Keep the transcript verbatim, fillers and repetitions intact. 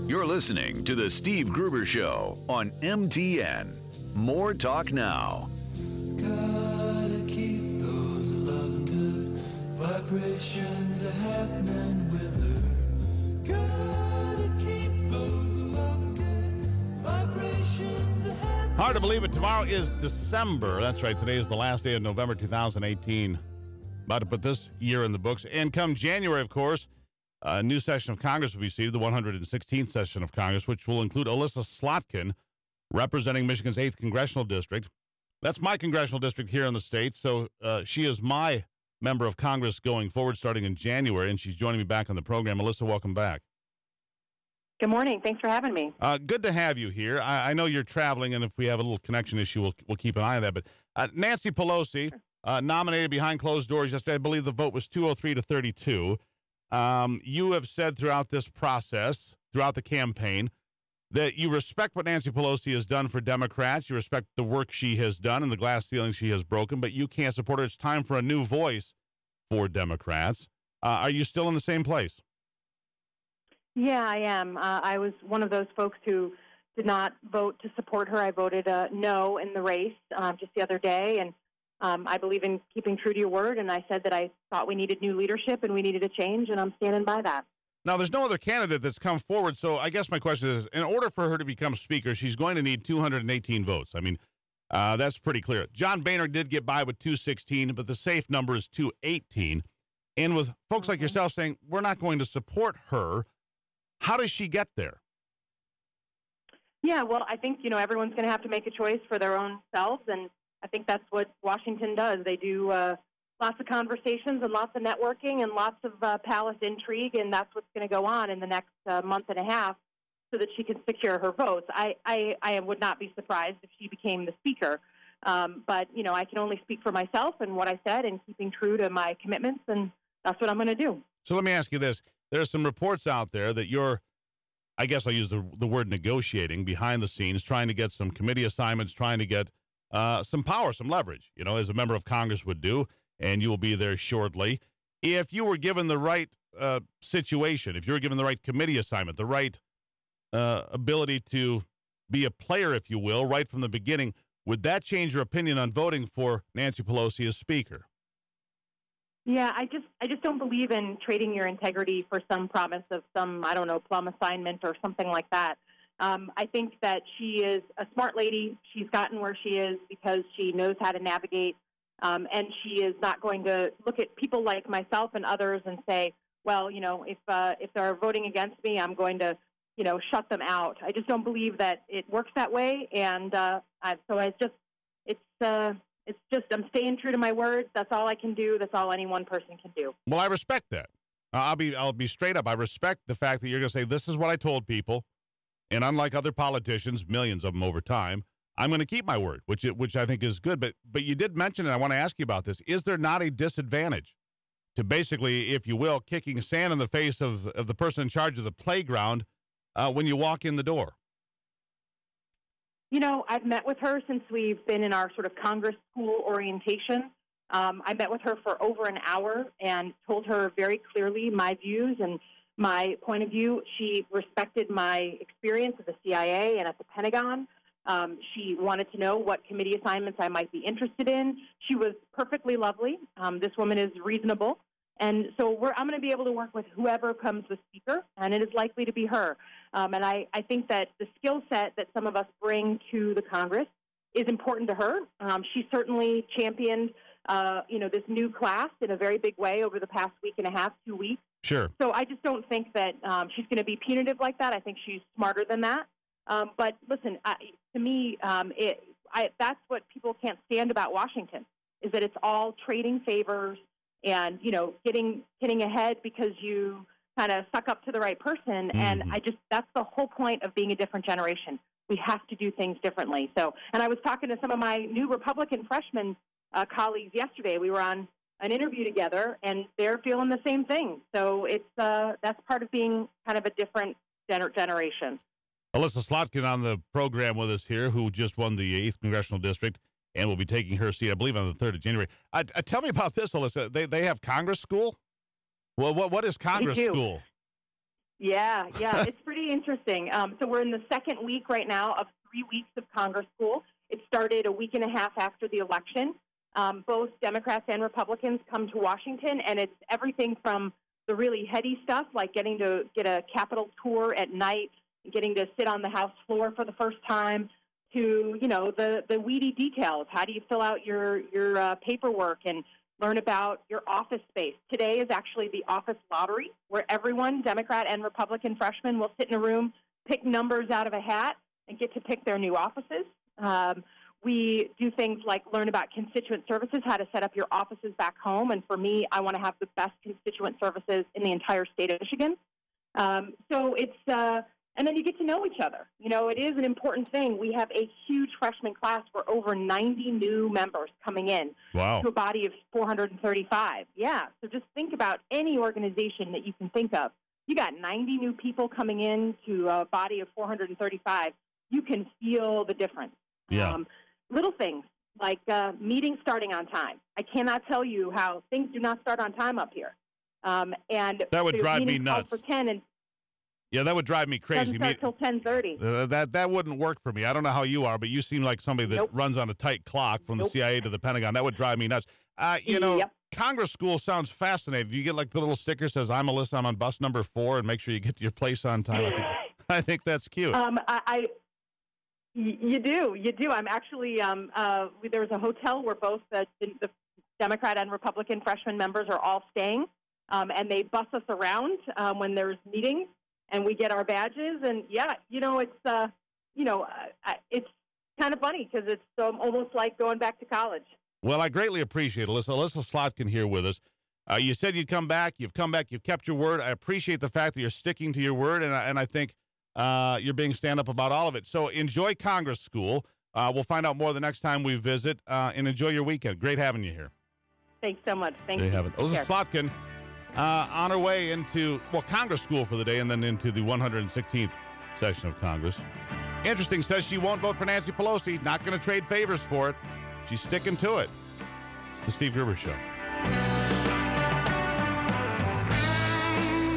You're listening to The Steve Gruber Show on M T N. More talk now. Gotta keep those loving good vibrations are happening with her. Gotta keep those loving good vibrations are happening. Hard to believe it. Tomorrow is December. That's right. Today is the last day of November two thousand eighteen. About to put this year in the books. And come January, of course, a new session of Congress will be seated, the one hundred sixteenth session of Congress, which will include Elissa Slotkin, representing Michigan's eighth Congressional District. That's my congressional district here in the state, so uh, she is my member of Congress going forward starting in January, and she's joining me back on the program. Elissa, welcome back. Good morning. Thanks for having me. Uh, good to have you here. I, I know you're traveling, and if we have a little connection issue, we'll, we'll keep an eye on that. But uh, Nancy Pelosi, uh, nominated behind closed doors yesterday. I believe the vote was two oh three to thirty-two. Um, you have said throughout this process, throughout the campaign, that you respect what Nancy Pelosi has done for Democrats. You respect the work she has done and the glass ceiling she has broken, but you can't support her. It's time for a new voice for Democrats. Uh, are you still in the same place? Yeah, I am. Uh, I was one of those folks who did not vote to support her. I voted uh, no in the race uh, just the other day, and um, I believe in keeping true to your word, and I said that I thought we needed new leadership and we needed a change, and I'm standing by that. Now, there's no other candidate that's come forward, so I guess my question is, in order for her to become Speaker, she's going to need two hundred eighteen votes. I mean, uh, that's pretty clear. John Boehner did get by with two sixteen, but the safe number is two eighteen. And with folks like yourself saying, we're not going to support her, how does she get there? Yeah, well, I think, you know, everyone's going to have to make a choice for their own selves, and I think that's what Washington does. They do uh, lots of conversations and lots of networking and lots of uh, palace intrigue, and that's what's going to go on in the next uh, month and a half so that she can secure her votes. I, I, I would not be surprised if she became the Speaker, um, but, you know, I can only speak for myself and what I said and keeping true to my commitments, and that's what I'm going to do. So let me ask you this. There's some reports out there that you're, I guess I'll use the, the word negotiating, behind the scenes, trying to get some committee assignments, trying to get uh, some power, some leverage, you know, as a member of Congress would do, and you will be there shortly. If you were given the right uh, situation, if you were given the right committee assignment, the right uh, ability to be a player, if you will, right from the beginning, would that change your opinion on voting for Nancy Pelosi as Speaker? Yeah, I just I just don't believe in trading your integrity for some promise of some, I don't know, plum assignment or something like that. Um, I think that she is a smart lady. She's gotten where she is because she knows how to navigate, um, and she is not going to look at people like myself and others and say, well, you know, if uh, if they're voting against me, I'm going to, you know, shut them out. I just don't believe that it works that way, and uh, I, so I just it's uh, it's just I'm staying true to my word. That's all I can do. That's all any one person can do. Well, I respect that. Uh, I'll be I'll be straight up. I respect the fact that you're going to say this is what I told people. And unlike other politicians, millions of them over time, I'm going to keep my word, which which I think is good. But but you did mention, and I want to ask you about this, is there not a disadvantage to basically, if you will, kicking sand in the face of, of the person in charge of the playground uh, when you walk in the door? You know, I've met with her since we've been in our sort of Congress school orientation. Um, I met with her for over an hour and told her very clearly my views and my point of view. She respected my experience at the C I A and at the Pentagon. Um, she wanted to know what committee assignments I might be interested in. She was perfectly lovely. Um, this woman is reasonable. And so we're, I'm going to be able to work with whoever comes the Speaker, and it is likely to be her. Um, and I, I think that the skill set that some of us bring to the Congress is important to her. Um, she certainly championed, uh, you know, this new class in a very big way over the past week and a half, two weeks. Sure. So I just don't think that um, she's going to be punitive like that. I think she's smarter than that. Um, but listen, I, to me, um, it, I, that's what people can't stand about Washington, is that it's all trading favors and, you know, getting getting ahead because you kind of suck up to the right person. Mm-hmm. And I just, that's the whole point of being a different generation. We have to do things differently. So, and I was talking to some of my new Republican freshmen uh, colleagues yesterday. We were on an interview together, and they're feeling the same thing. So it's uh, that's part of being kind of a different gener- generation. Elissa Slotkin on the program with us here, who just won the eighth Congressional District and will be taking her seat, I believe, on the third of January. Uh, uh, tell me about this, Elissa. They they have Congress School? Well, what what is Congress School? Yeah, yeah, it's pretty interesting. Um, so we're in the second week right now of three weeks of Congress School. It started a week and a half after the election. Um, both Democrats and Republicans come to Washington, and it's everything from the really heady stuff, like getting to get a Capitol tour at night, getting to sit on the House floor for the first time, to, you know, the, the weedy details. How do you fill out your, your uh, paperwork and learn about your office space? Today is actually the office lottery, where everyone, Democrat and Republican freshmen, will sit in a room, pick numbers out of a hat, and get to pick their new offices. Um, we do things like learn about constituent services, how to set up your offices back home. And for me, I want to have the best constituent services in the entire state of Michigan. Um, so it's, uh, and then you get to know each other. You know, it is an important thing. We have a huge freshman class. We're over ninety new members coming in Wow. to a body of four hundred thirty-five. Yeah. So just think about any organization that you can think of. You got ninety new people coming in to a body of four hundred thirty-five. You can feel the difference. Yeah. Um, little things like uh, meetings starting on time. I cannot tell you how things do not start on time up here. Um, and That would the drive me meetings called nuts. For ten and Yeah, that would drive me crazy. doesn't start Me- till ten thirty. Uh, that that wouldn't work for me. I don't know how you are, but you seem like somebody that Nope. runs on a tight clock from the Nope. C I A to the Pentagon. That would drive me nuts. Uh, you know, Yep. Congress School sounds fascinating. Do you get like the little sticker says "I'm Alyssa, I'm on bus number four," and make sure you get to your place on time? I think, I think that's cute. Um, I, I, y- you do, you do. I'm actually, um, uh, there was a hotel where both the, the Democrat and Republican freshman members are all staying, um, and they bus us around um, when there's meetings, and we get our badges. And yeah, you know, it's, uh, you know, uh, it's kind of funny because it's um, almost like going back to college. Well, I greatly appreciate it. Alyssa. Alyssa Slotkin here with us. Uh, you said you'd come back. You've come back. You've kept your word. I appreciate the fact that you're sticking to your word, and I, and I think uh, you're being stand-up about all of it. So enjoy Congress School. Uh, we'll find out more the next time we visit, uh, and enjoy your weekend. Great having you here. Thanks so much. Thank There you. you have it. Alyssa Slotkin uh, on her way into, well, Congress School for the day and then into the one hundred sixteenth session of Congress. Interesting, says she won't vote for Nancy Pelosi. Not going to trade favors for it. She's sticking to it. It's the Steve Gruber Show.